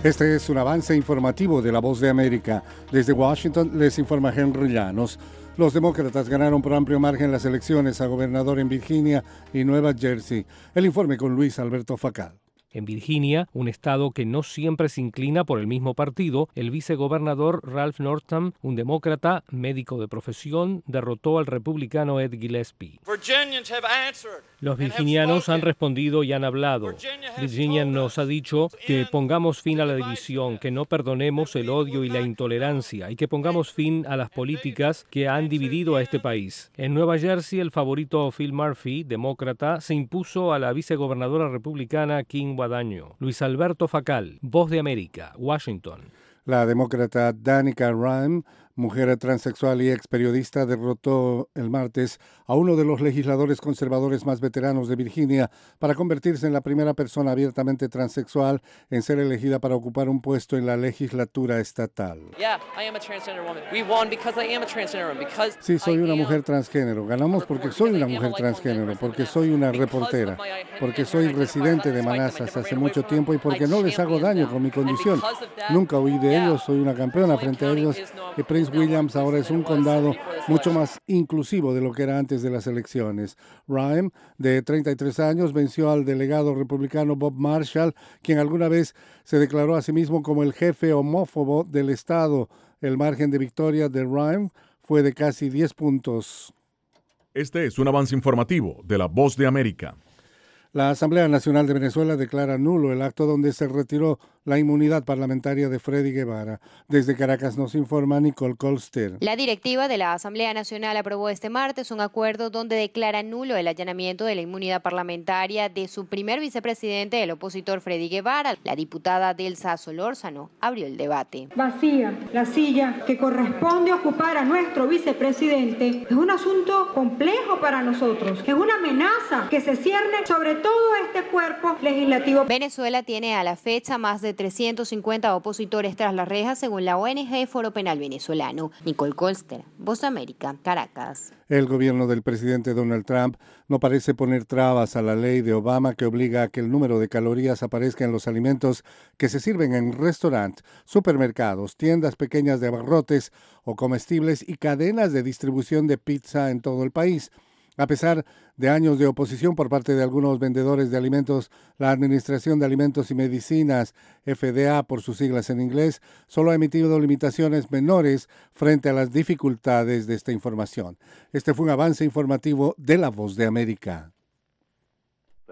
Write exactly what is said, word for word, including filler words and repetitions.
Este es un avance informativo de La Voz de América. Desde Washington les informa Henry Llanos. Los demócratas ganaron por amplio margen las elecciones a gobernador en Virginia y Nueva Jersey. El informe con Luis Alberto Facal. En Virginia, un estado que no siempre se inclina por el mismo partido, el vicegobernador Ralph Northam, un demócrata, médico de profesión, derrotó al republicano Ed Gillespie. Los virginianos han respondido y han hablado. Virginia nos ha dicho que pongamos fin a la división, que no perdonemos el odio y la intolerancia y que pongamos fin a las políticas que han dividido a este país. En Nueva Jersey, el favorito Phil Murphy, demócrata, se impuso a la vicegobernadora republicana Kim Daño. Luis Alberto Facal, Voz de América, Washington. La demócrata Danica Rime, mujer transexual y ex periodista, derrotó el martes a uno de los legisladores conservadores más veteranos de Virginia para convertirse en la primera persona abiertamente transexual en ser elegida para ocupar un puesto en la legislatura estatal. Sí, soy una mujer transgénero. Ganamos porque soy una mujer transgénero, porque soy una reportera, porque soy residente de Manassas hace mucho tiempo y porque no les hago daño con mi condición. Nunca huí de ellos, soy una campeona frente a ellos. Y Prince Williams ahora es un condado mucho más inclusivo de lo que era antes de las elecciones. Rime, de treinta y tres años, venció al delegado republicano Bob Marshall, quien alguna vez se declaró a sí mismo como el jefe homófobo del estado. El margen de victoria de Rime fue de casi diez puntos. Este es un avance informativo de La Voz de América. La Asamblea Nacional de Venezuela declara nulo el acto donde se retiró la inmunidad parlamentaria de Freddy Guevara. Desde Caracas nos informa Nicole Colster. La directiva de la Asamblea Nacional aprobó este martes un acuerdo donde declara nulo el allanamiento de la inmunidad parlamentaria de su primer vicepresidente, el opositor Freddy Guevara. La diputada Delsa Solórzano abrió el debate. Vacía la silla que corresponde ocupar a nuestro vicepresidente es un asunto complejo para nosotros. Es una amenaza que se cierne sobre todo este cuerpo legislativo. Venezuela tiene a la fecha más de trescientos cincuenta opositores tras las rejas, según la O N G Foro Penal Venezolano. Nicole Colster, Voz de América, Caracas. El gobierno del presidente Donald Trump no parece poner trabas a la ley de Obama que obliga a que el número de calorías aparezca en los alimentos que se sirven en restaurantes, supermercados, tiendas pequeñas de abarrotes o comestibles y cadenas de distribución de pizza en todo el país. A pesar de años de oposición por parte de algunos vendedores de alimentos, la Administración de Alimentos y Medicinas, F D A por sus siglas en inglés, solo ha emitido limitaciones menores frente a las dificultades de esta información. Este fue un avance informativo de La Voz de América.